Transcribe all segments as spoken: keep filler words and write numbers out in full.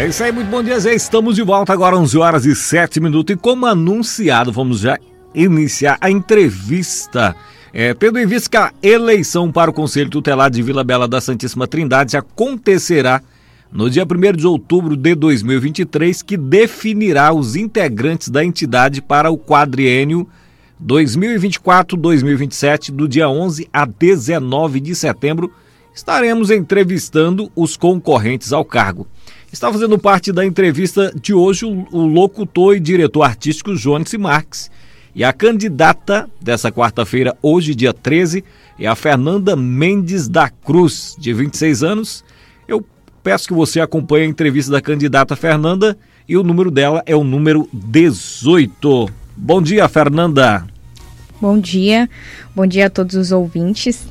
É isso aí, muito bom dia, Zé. Estamos de volta agora, onze horas e sete minutos. E como anunciado, vamos já iniciar a entrevista. É, tendo em vista que a eleição para o Conselho Tutelar de Vila Bela da Santíssima Trindade acontecerá no dia primeiro de outubro de dois mil e vinte e três, que definirá os integrantes da entidade para o quadriênio dois mil e vinte e quatro a dois mil e vinte e sete, do dia onze a dezenove de setembro, estaremos entrevistando os concorrentes ao cargo. Está fazendo parte da entrevista de hoje o, o locutor e diretor artístico Jones Marques. E a candidata dessa quarta-feira, hoje, dia treze, é a Fernanda Mendes da Cruz, de vinte e seis anos. Eu peço que você acompanhe a entrevista da candidata Fernanda e o número dela é o número dezoito. Bom dia, Fernanda. Bom dia, bom dia a todos os ouvintes.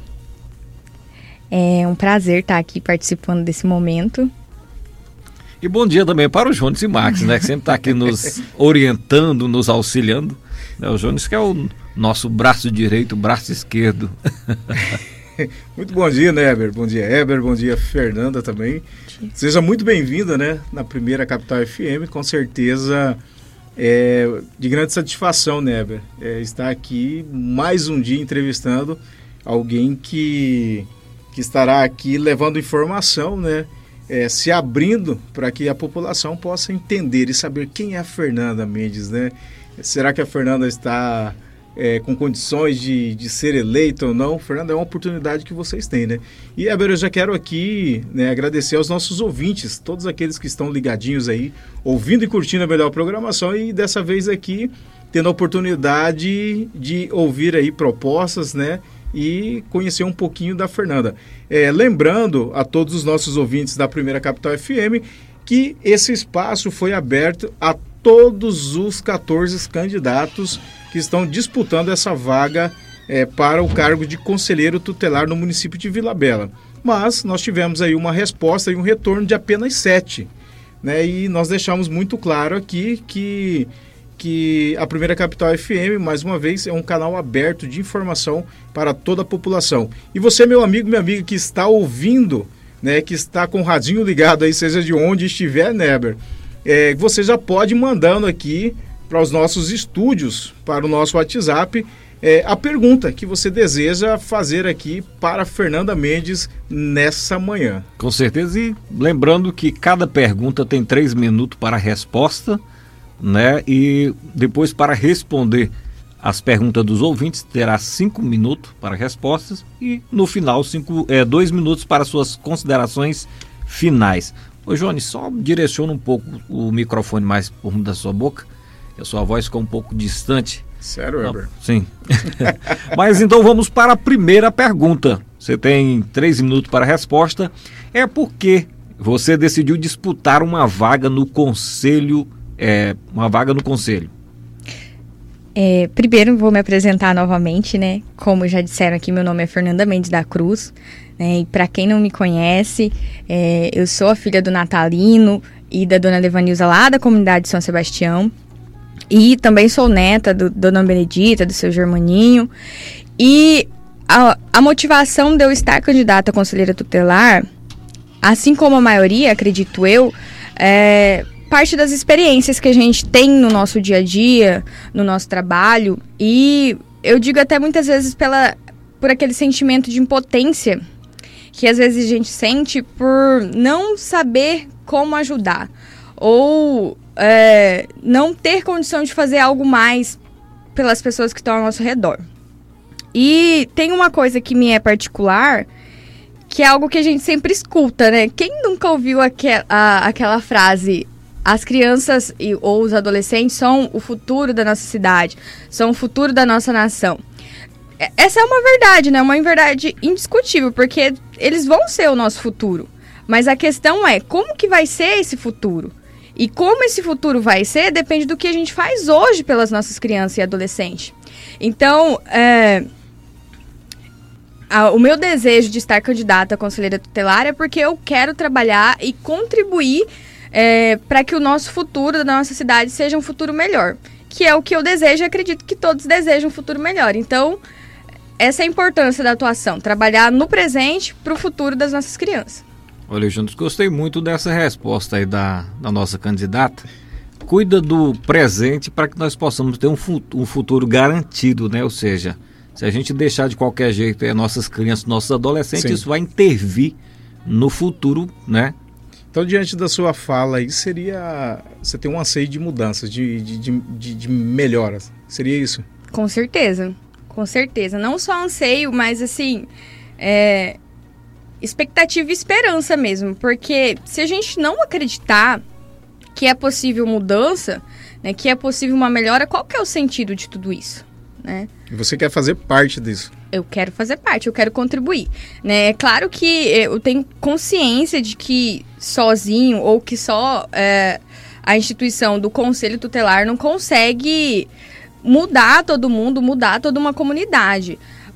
É um prazer estar aqui participando desse momento. E bom dia também para o Jones Marques, né, que sempre está aqui nos orientando, nos auxiliando. O Jones que é o nosso braço direito, braço esquerdo. Muito bom dia, né, Heber? Bom dia, Heber. Bom dia, Fernanda também. Seja muito bem-vinda, né, na primeira Capital F M. Com certeza é de grande satisfação, né, Heber? É, estar aqui mais um dia entrevistando alguém que, que estará aqui levando informação, né? É, se abrindo para que a população possa entender e saber quem é a Fernanda Mendes, né? Será que a Fernanda está é, com condições de, de ser eleita ou não? Fernanda, é uma oportunidade que vocês têm, né? E, Heber, eu já quero aqui, né, agradecer aos nossos ouvintes, todos aqueles que estão ligadinhos aí, ouvindo e curtindo a melhor programação e dessa vez aqui tendo a oportunidade de ouvir aí propostas, né? E conhecer um pouquinho da Fernanda. É, lembrando a todos os nossos ouvintes da primeira Capital F M que esse espaço foi aberto a todos os quatorze candidatos que estão disputando essa vaga é, para o cargo de conselheiro tutelar no município de Vila Bela. Mas nós tivemos aí uma resposta e um retorno de apenas sete, né? E nós deixamos muito claro aqui que que a primeira Capital F M, mais uma vez, é um canal aberto de informação para toda a população. E você, meu amigo, minha amiga, que está ouvindo, né, que está com o radinho ligado aí, seja de onde estiver, Neber, é, você já pode ir mandando aqui para os nossos estúdios, para o nosso WhatsApp, é, a pergunta que você deseja fazer aqui para Fernanda Mendes nessa manhã. Com certeza, e lembrando que cada pergunta tem três minutos para a resposta, né? E depois, para responder as perguntas dos ouvintes, terá cinco minutos para respostas e no final cinco, é, dois minutos para suas considerações finais. Ô Jones, só direciona um pouco o microfone mais por rumo da sua boca, que a sua voz ficou um pouco distante. Sério, Heber? Sim. Mas então vamos para a primeira pergunta. Você tem três minutos para a resposta. É porque você decidiu disputar uma vaga no Conselho É, uma vaga no conselho? É, primeiro vou me apresentar novamente, né? Como já disseram aqui, meu nome é Fernanda Mendes da Cruz, né? E para quem não me conhece, é, eu sou a filha do Natalino e da dona Levanilza lá da comunidade de São Sebastião. E também sou neta do dona Benedita, do seu Germaninho. E a, a motivação de eu estar candidata a conselheira tutelar, assim como a maioria, acredito eu, é parte das experiências que a gente tem no nosso dia a dia, no nosso trabalho, e eu digo até muitas vezes pela, por aquele sentimento de impotência que às vezes a gente sente por não saber como ajudar, ou é, não ter condição de fazer algo mais pelas pessoas que estão ao nosso redor. E tem uma coisa que me é particular, que é algo que a gente sempre escuta, né? Quem nunca ouviu aquel, a, aquela frase: as crianças e, ou os adolescentes são o futuro da nossa cidade, são o futuro da nossa nação. Essa é uma verdade, né? Uma verdade indiscutível, porque eles vão ser o nosso futuro. Mas a questão é, como que vai ser esse futuro? E como esse futuro vai ser, depende do que a gente faz hoje pelas nossas crianças e adolescentes. Então, é, a, o meu desejo de estar candidata a conselheira tutelar é porque eu quero trabalhar e contribuir É, para que o nosso futuro da nossa cidade seja um futuro melhor, que é o que eu desejo e acredito que todos desejam um futuro melhor. Então, essa é a importância da atuação, trabalhar no presente para o futuro das nossas crianças. Olha, Júnior, gostei muito dessa resposta aí da, da nossa candidata. Cuida do presente para que nós possamos ter um futuro, um futuro garantido, né? Ou seja, se a gente deixar de qualquer jeito é, nossas crianças, nossos adolescentes, Sim. isso vai intervir no futuro, né? Então, diante da sua fala aí, seria... Você tem um anseio de mudanças, de, de, de, de, de melhoras. Seria isso? Com certeza, com certeza. Não só anseio, mas assim... É, expectativa e esperança mesmo. Porque se a gente não acreditar que é possível mudança, né, que é possível uma melhora, qual que é o sentido de tudo isso? Né? E você quer fazer parte disso? Eu quero fazer parte, eu quero contribuir. Né? É claro que eu tenho consciência de que sozinho ou que só é, a instituição do Conselho Tutelar não consegue mudar todo mundo, mudar toda uma comunidade.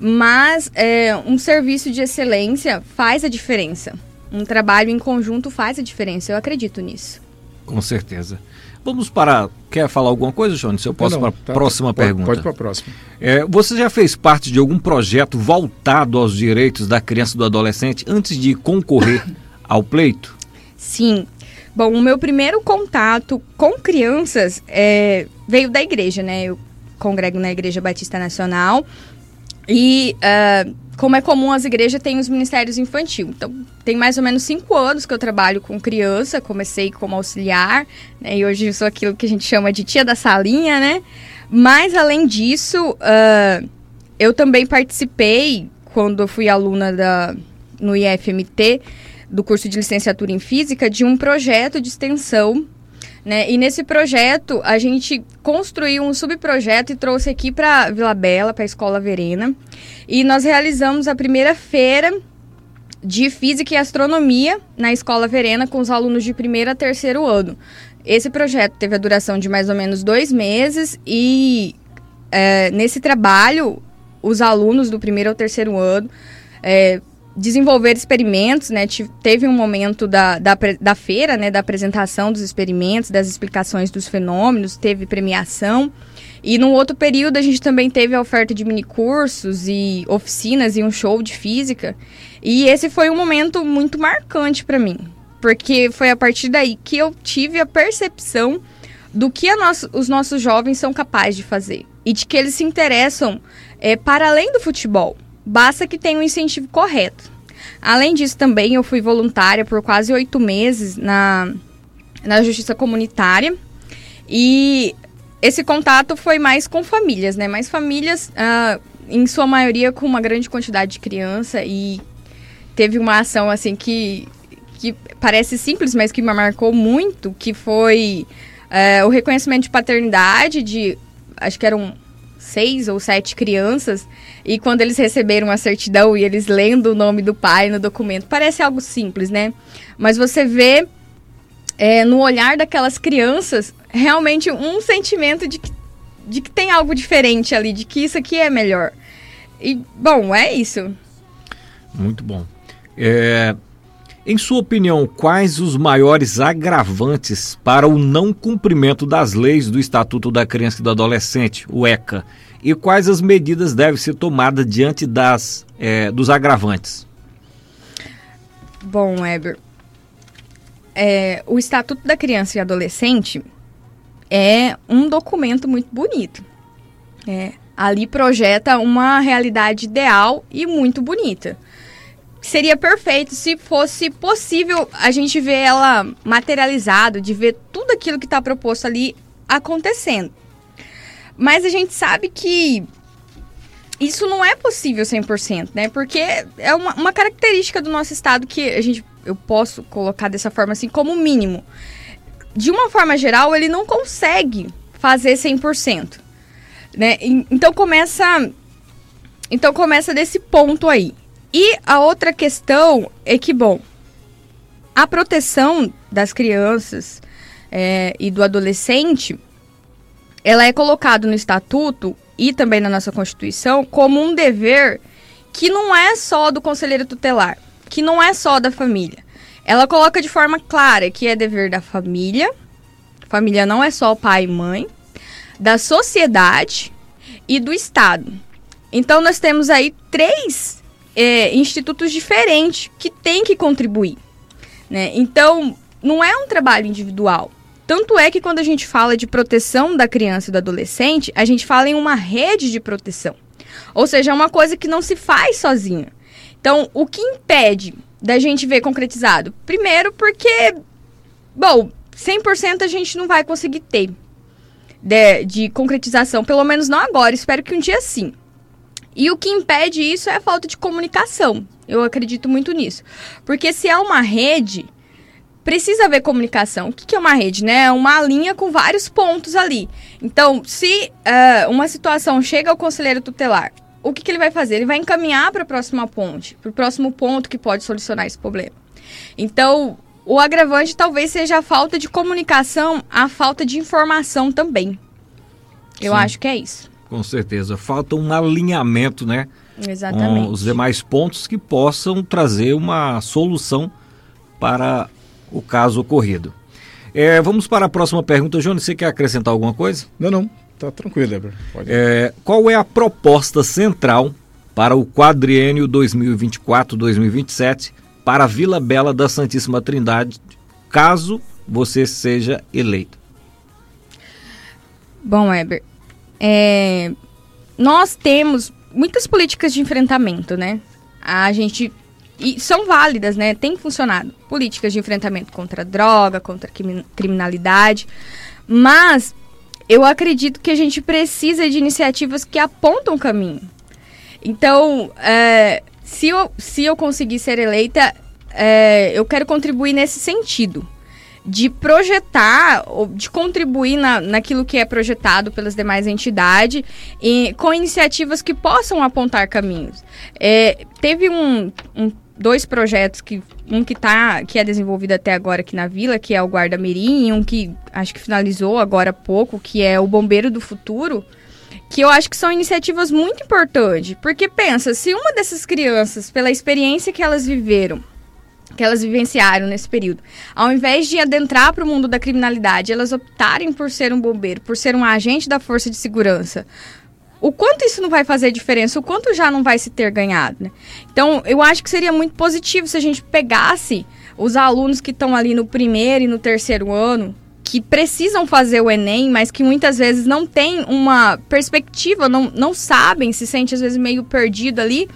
Mas é, um serviço de excelência faz a diferença. Um trabalho em conjunto faz a diferença, eu acredito nisso. Com certeza. Vamos para... Quer falar alguma coisa, Johnny? Se eu posso para a tá, próxima pode, pergunta. Pode para a próxima. É, você já fez parte de algum projeto voltado aos direitos da criança e do adolescente antes de concorrer ao pleito? Sim. Bom, o meu primeiro contato com crianças é, veio da igreja, né? Eu congrego na Igreja Batista Nacional e... Uh, como é comum, as igrejas têm os ministérios infantil. Então, tem mais ou menos cinco anos que eu trabalho com criança. Comecei como auxiliar, né? E hoje eu sou aquilo que a gente chama de tia da salinha, né? Mas, além disso, uh, eu também participei, quando eu fui aluna da, no I F M T, do curso de licenciatura em Física, de um projeto de extensão, né? E nesse projeto, a gente construiu um subprojeto e trouxe aqui para Vila Bela, para a Escola Verena. E nós realizamos a primeira feira de Física e Astronomia na Escola Verena com os alunos de primeiro a terceiro ano. Esse projeto teve a duração de mais ou menos dois meses e é, nesse trabalho, os alunos do primeiro ao terceiro ano é, desenvolveram experimentos, né? Teve um momento da, da, da feira, né? Da apresentação dos experimentos, das explicações dos fenômenos, teve premiação. E num outro período a gente também teve a oferta de minicursos e oficinas e um show de física. E esse foi um momento muito marcante para mim, porque foi a partir daí que eu tive a percepção do que a nosso, os nossos jovens são capazes de fazer. E de que eles se interessam é, para além do futebol. Basta que tenha um incentivo correto. Além disso também eu fui voluntária por quase oito meses na, na Justiça Comunitária. E... esse contato foi mais com famílias, né? Mas famílias, uh, em sua maioria, com uma grande quantidade de criança. E teve uma ação, assim, que, que parece simples, mas que me marcou muito, que foi uh, o reconhecimento de paternidade de, acho que eram seis ou sete crianças. E quando eles receberam a certidão e eles lendo o nome do pai no documento, parece algo simples, né? Mas você vê... É, no olhar daquelas crianças, realmente um sentimento de que, de que tem algo diferente ali, de que isso aqui é melhor. E, bom, é isso. Muito bom. É, em sua opinião, quais os maiores agravantes para o não cumprimento das leis do Estatuto da Criança e do Adolescente, o ECA? E quais as medidas devem ser tomadas diante das, é, dos agravantes? Bom, Heber... É, o Estatuto da Criança e Adolescente é um documento muito bonito. É, ali projeta uma realidade ideal e muito bonita. Seria perfeito se fosse possível a gente ver ela materializada, de ver tudo aquilo que está proposto ali acontecendo. Mas a gente sabe que isso não é possível cem por cento, né? Porque é uma, uma característica do nosso Estado que a gente... eu posso colocar dessa forma assim, como mínimo. De uma forma geral, ele não consegue fazer cem por cento. Né? Então, começa, então começa desse ponto aí. E a outra questão é que, bom, a proteção das crianças é, e do adolescente, ela é colocada no Estatuto e também na nossa Constituição como um dever que não é só do conselheiro tutelar, que não é só da família. Ela coloca de forma clara que é dever da família, família não é só pai e mãe, da sociedade e do Estado. Então, nós temos aí três é, institutos diferentes que têm que contribuir. né? Então, não é um trabalho individual. Tanto é que quando a gente fala de proteção da criança e do adolescente, a gente fala em uma rede de proteção. Ou seja, é uma coisa que não se faz sozinha. Então, o que impede da gente ver concretizado? Primeiro, porque, bom, cem por cento a gente não vai conseguir ter de, de concretização, pelo menos não agora, espero que um dia sim. E o que impede isso é a falta de comunicação. Eu acredito muito nisso. Porque se é uma rede, precisa haver comunicação. O que é uma rede, né? É uma linha com vários pontos ali. Então, se uh, uma situação chega ao conselheiro tutelar, o que, que ele vai fazer? Ele vai encaminhar para a próxima ponte, para o próximo ponto que pode solucionar esse problema. Então, o agravante talvez seja a falta de comunicação, a falta de informação também. Eu Sim, acho que é isso. Com certeza. Falta um alinhamento, né? Exatamente. Com os demais pontos que possam trazer uma solução para o caso ocorrido. É, vamos para a próxima pergunta. Jones, você quer acrescentar alguma coisa? Não, não. Tá tranquilo, Heber. Pode. É, qual é a proposta central para o quadriênio dois mil e vinte e quatro a dois mil e vinte e sete para a Vila Bela da Santíssima Trindade, caso você seja eleito? Bom, Heber, é, nós temos muitas políticas de enfrentamento, né? A gente... E são válidas, né? Tem funcionado. Políticas de enfrentamento contra a droga, contra a criminalidade. Mas eu acredito que a gente precisa de iniciativas que apontam o caminho. Então, é, se, eu, se eu conseguir ser eleita, é, eu quero contribuir nesse sentido. De projetar, de contribuir na, naquilo que é projetado pelas demais entidades, e, com iniciativas que possam apontar caminhos. É, teve um... um dois projetos, que um que, tá, que é desenvolvido até agora aqui na Vila, que é o Guarda Mirim, e um que acho que finalizou agora há pouco, que é o Bombeiro do Futuro, que eu acho que são iniciativas muito importantes. Porque pensa, se uma dessas crianças, pela experiência que elas viveram, que elas vivenciaram nesse período, ao invés de adentrar para o mundo da criminalidade, elas optarem por ser um bombeiro, por ser um agente da força de segurança, o quanto isso não vai fazer diferença, o quanto já não vai se ter ganhado, né? Então, eu acho que seria muito positivo se a gente pegasse os alunos que estão ali no primeiro e no terceiro ano, que precisam fazer o Enem, mas que muitas vezes não têm uma perspectiva, não, não sabem, se sente às vezes meio perdido ali,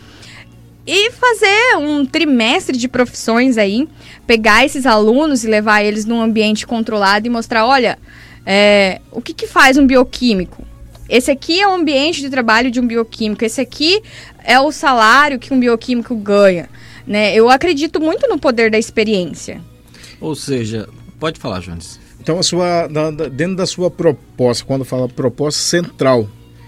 e fazer um trimestre de profissões aí, pegar esses alunos e levar eles num ambiente controlado e mostrar, olha, é, o que, que faz um bioquímico? Esse aqui é o ambiente de trabalho de um bioquímico, esse aqui é o salário que um bioquímico ganha, né? Eu acredito muito no poder da experiência. Ou seja, pode falar, Jones. Então, a sua, da, da, dentro da sua proposta, quando fala proposta central,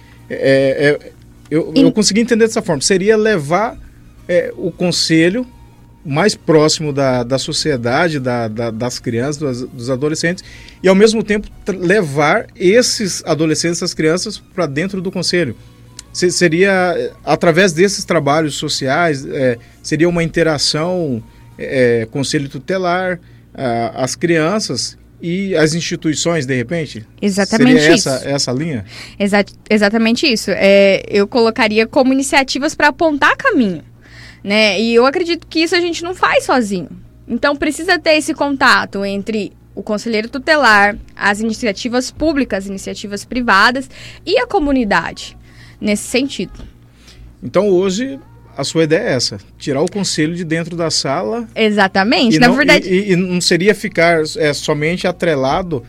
é, é, eu, eu consegui entender dessa forma, seria levar é, o conselho mais próximo da, da sociedade, da, da, das crianças, dos, dos adolescentes, e ao mesmo tempo levar esses adolescentes, essas crianças, para dentro do conselho. Se, seria, através desses trabalhos sociais, é, seria uma interação é, conselho tutelar, a, as crianças e as instituições, de repente? Exatamente seria isso. Essa, essa linha? Exa- exatamente isso. É, eu colocaria como iniciativas para apontar caminho. Né? E eu acredito que isso a gente não faz sozinho. Então precisa ter esse contato entre o conselheiro tutelar, as iniciativas públicas, iniciativas privadas e a comunidade, nesse sentido. Então hoje a sua ideia é essa, tirar o conselho de dentro da sala. Exatamente, e na não, verdade... E, e não seria ficar é, somente atrelado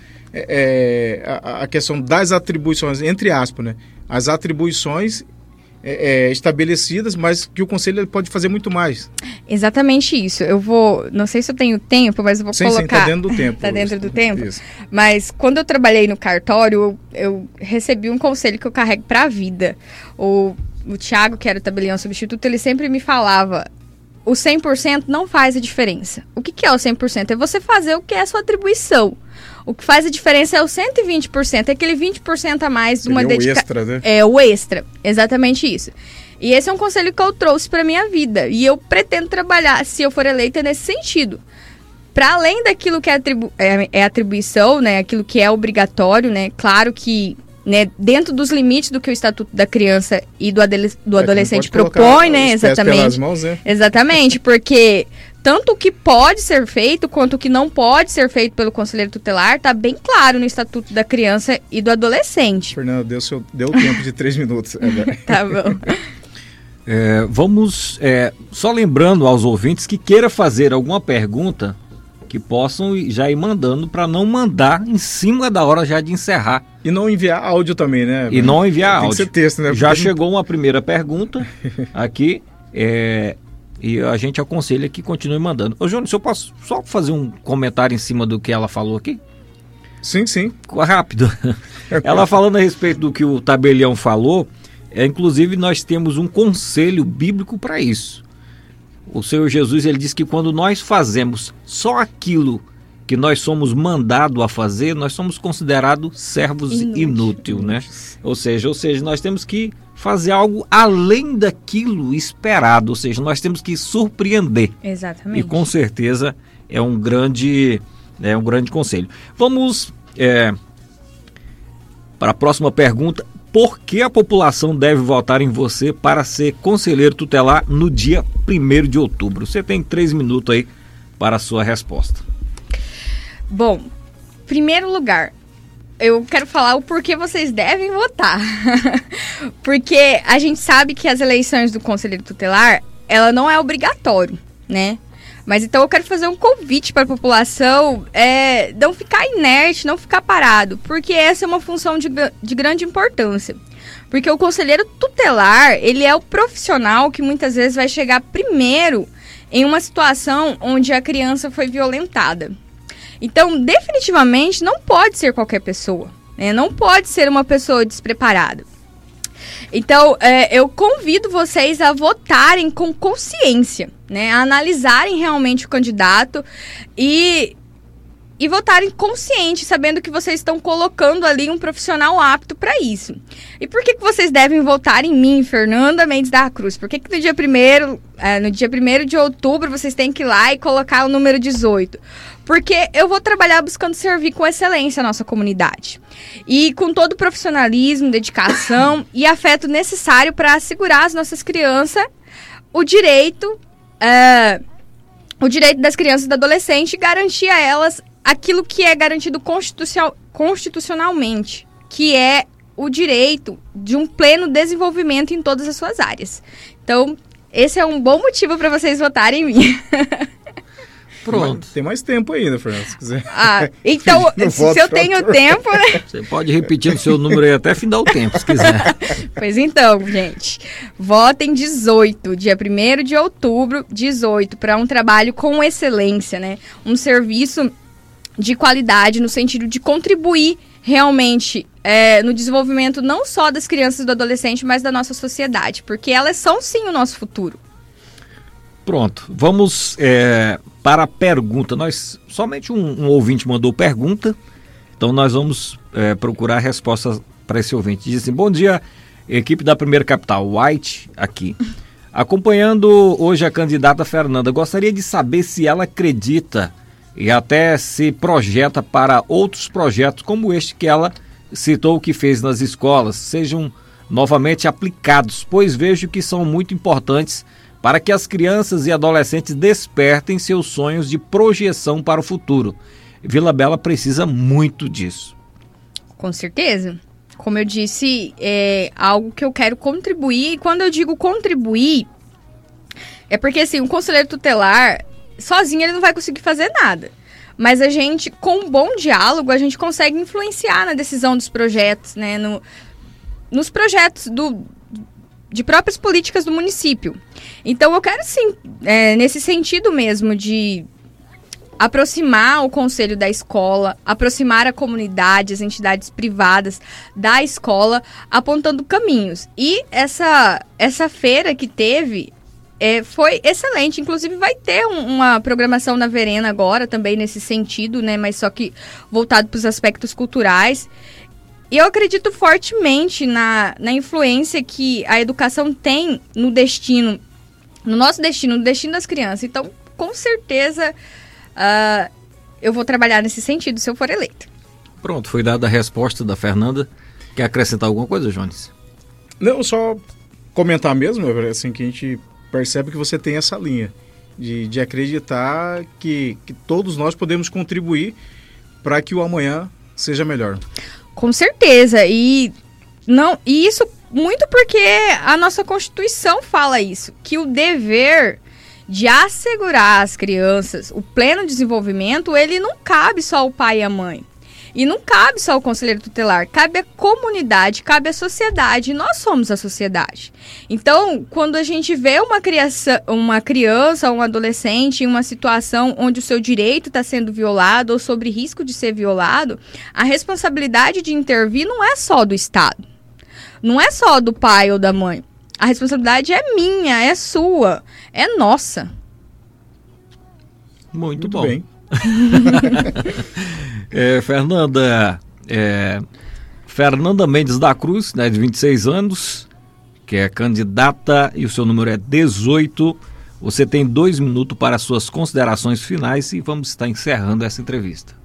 é, a, a questão das atribuições, entre aspas, né? As atribuições É, é, estabelecidas, mas que o conselho ele pode fazer muito mais. Exatamente isso. Eu vou, não sei se eu tenho tempo, mas eu vou sim, colocar... Sim, tá dentro do tempo. Tá dentro do tempo? Isso. Mas quando eu trabalhei no cartório, eu, eu recebi um conselho que eu carrego para a vida. O, o Thiago, que era o tabelião substituto, ele sempre me falava, o cem por cento não faz a diferença. O que, que é o cem por cento? É você fazer o que é a sua atribuição. O que faz a diferença é o cento e vinte por cento, é aquele vinte por cento a mais de uma dedicação. O extra, né? É, o extra, exatamente isso. E esse é um conselho que eu trouxe para minha vida. E eu pretendo trabalhar, se eu for eleita, nesse sentido. Para além daquilo que é, atribu- é, é atribuição, né, aquilo que é obrigatório, né, claro que, né, dentro dos limites do que o Estatuto da Criança e do, adele- do é, adolescente propõe, né, exatamente. Mãos, né? Exatamente, porque tanto o que pode ser feito quanto o que não pode ser feito pelo conselheiro tutelar está bem claro no Estatuto da Criança e do Adolescente. Fernanda, deu, seu, deu tempo de três minutos. Tá bom. É, vamos, é, só lembrando aos ouvintes que queira fazer alguma pergunta, que possam já ir mandando, para não mandar em cima da hora já de encerrar. E não enviar áudio também, né? E não enviar Tem áudio. que ser texto, né? Já Porque chegou uma primeira pergunta aqui, é, e a gente aconselha que continue mandando. Ô, Júnior, se eu posso só fazer um comentário em cima do que ela falou aqui? Sim, sim. Rápido. Ela falando a respeito do que o tabelião falou, é, inclusive nós temos um conselho bíblico para isso. O Senhor Jesus, ele diz que quando nós fazemos só aquilo que nós somos mandados a fazer, nós somos considerados servos inúteis, inútil, né? Ou seja, ou seja, nós temos que fazer algo além daquilo esperado, ou seja, nós temos que surpreender. Exatamente. E com certeza é um grande, é um grande conselho. Vamos é, para a próxima pergunta. Por que a população deve votar em você para ser conselheiro tutelar no dia primeiro de outubro? Você tem três minutos aí para a sua resposta. Bom, em primeiro lugar, eu quero falar o porquê vocês devem votar. Porque a gente sabe que as eleições do conselheiro tutelar, ela não é obrigatório, né? Mas então eu quero fazer um convite para a população, é, não ficar inerte, não ficar parado, porque essa é uma função de, de grande importância. Porque o conselheiro tutelar, ele é o profissional que muitas vezes vai chegar primeiro em uma situação onde a criança foi violentada. Então, definitivamente, não pode ser qualquer pessoa, né? Não pode ser uma pessoa despreparada. Então, é, eu convido vocês a votarem com consciência, né? A analisarem realmente o candidato e, e votarem consciente, sabendo que vocês estão colocando ali um profissional apto para isso. E por que, que vocês devem votar em mim, Fernanda Mendes da Cruz? Por que, que no dia primeiro, é, no dia primeiro de outubro vocês têm que ir lá e colocar o número dezoito? Porque eu vou trabalhar buscando servir com excelência a nossa comunidade. E com todo o profissionalismo, dedicação e afeto necessário para assegurar às nossas crianças o direito, é, o direito das crianças e do adolescente e garantir a elas aquilo que é garantido constitucional, constitucionalmente, que é o direito de um pleno desenvolvimento em todas as suas áreas. Então, esse é um bom motivo para vocês votarem em mim. Pronto. Tem mais tempo ainda, Fernando, se quiser. Ah, então, se eu tenho tempo, né? Você pode repetir o seu número aí até findar o tempo, se quiser. Pois então, gente, votem dezoito, dia primeiro de outubro, dezoito, para um trabalho com excelência, né? Um serviço de qualidade no sentido de contribuir realmente é, no desenvolvimento não só das crianças e do adolescente, mas da nossa sociedade, porque elas são sim o nosso futuro. Pronto, vamos é, para a pergunta. Nós, somente um, um ouvinte mandou pergunta, então nós vamos é, procurar a resposta para esse ouvinte. Diz assim: bom dia, equipe da Primeira Capital, White aqui. Acompanhando hoje a candidata Fernanda, gostaria de saber se ela acredita e até se projeta para outros projetos como este que ela citou que fez nas escolas, sejam novamente aplicados, pois vejo que são muito importantes para que as crianças e adolescentes despertem seus sonhos de projeção para o futuro. Vila Bela precisa muito disso. Com certeza. Como eu disse, é algo que eu quero contribuir. E quando eu digo contribuir, é porque assim, um conselheiro tutelar, sozinho ele não vai conseguir fazer nada. Mas a gente, com um bom diálogo, a gente consegue influenciar na decisão dos projetos, né? No, nos projetos do... de próprias políticas do município. Então, eu quero sim, é, nesse sentido mesmo, de aproximar o conselho da escola, aproximar a comunidade, as entidades privadas da escola, apontando caminhos. E essa, essa feira que teve é, foi excelente. Inclusive, vai ter um, uma programação na Verena agora, também nesse sentido, né? Mas só que voltado para os aspectos culturais. E eu acredito fortemente na, na influência que a educação tem no destino, no nosso destino, no destino das crianças. Então, com certeza, uh, eu vou trabalhar nesse sentido se eu for eleita. Pronto, foi dada a resposta da Fernanda. Quer acrescentar alguma coisa, Jones? Não, só comentar mesmo, assim, que a gente percebe que você tem essa linha de, de acreditar que, que todos nós podemos contribuir para que o amanhã seja melhor. Com certeza, e, não, e isso muito porque a nossa Constituição fala isso, que o dever de assegurar às crianças o pleno desenvolvimento, ele não cabe só ao pai e à mãe. E não cabe só ao conselheiro tutelar, cabe à comunidade, cabe à sociedade, nós somos a sociedade. Então, quando a gente vê uma criança, uma criança ou um adolescente em uma situação onde o seu direito está sendo violado ou sobre risco de ser violado, a responsabilidade de intervir não é só do Estado, não é só do pai ou da mãe. A responsabilidade é minha, é sua, é nossa. Muito, Muito bom. Bem. é, Fernanda, é, Fernanda Mendes da Cruz, né, de vinte e seis anos, que é candidata e o seu número é dezoito. Você tem dois minutos para as suas considerações finais e vamos estar encerrando essa entrevista.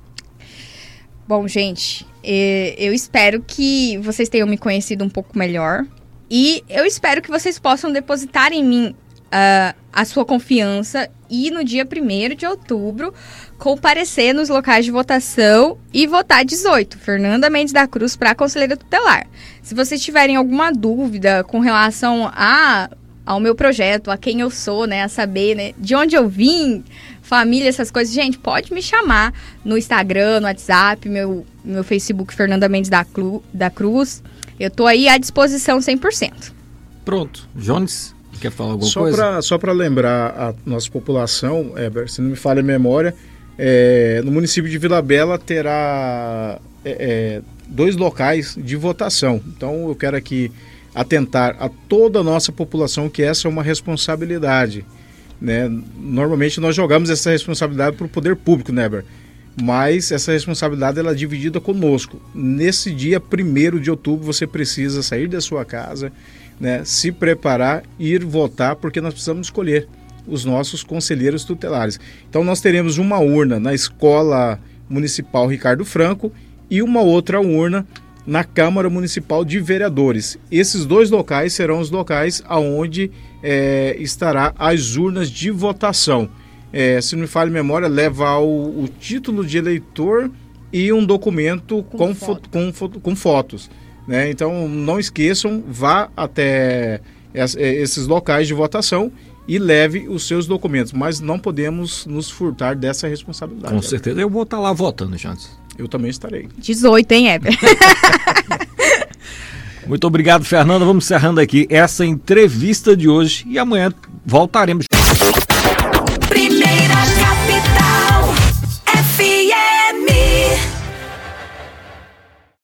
Bom, gente, eu espero que vocês tenham me conhecido um pouco melhor e eu espero que vocês possam depositar em mim uh, a sua confiança e no dia primeiro de outubro comparecer nos locais de votação e votar dezoito, Fernanda Mendes da Cruz, para conselheira tutelar. Se vocês tiverem alguma dúvida com relação a, ao meu projeto, a quem eu sou, né, a saber, né, de onde eu vim, família, essas coisas, gente, pode me chamar no Instagram, no WhatsApp, meu, meu Facebook, Fernanda Mendes da, Clu, da Cruz. Eu tô aí à disposição cem por cento. Pronto. Jones, quer falar alguma só coisa? Pra, só para lembrar a nossa população, Heber, se não me falha a memória, é, no município de Vila Bela terá é, é, dois locais de votação. Então eu quero aqui atentar a toda a nossa população que essa é uma responsabilidade, né? Normalmente nós jogamos essa responsabilidade para o poder público, né, Heber? Mas essa responsabilidade ela é dividida conosco. Nesse dia primeiro de outubro você precisa sair da sua casa, né, se preparar e ir votar, porque nós precisamos escolher os nossos conselheiros tutelares. Então nós teremos uma urna na Escola Municipal Ricardo Franco e uma outra urna na Câmara Municipal de Vereadores. Esses dois locais serão os locais onde é, estará as urnas de votação. É, se não me falha a memória, leva o, o título de eleitor e um documento com, com, foto. Fo- com, fo- com fotos. Né? Então não esqueçam, vá até esses locais de votação e leve os seus documentos, mas não podemos nos furtar dessa responsabilidade. Com certeza, eu vou estar lá votando, Jantes. Eu também estarei. dezoito, hein, Heber? Muito obrigado, Fernanda. Vamos encerrando aqui essa entrevista de hoje e amanhã voltaremos.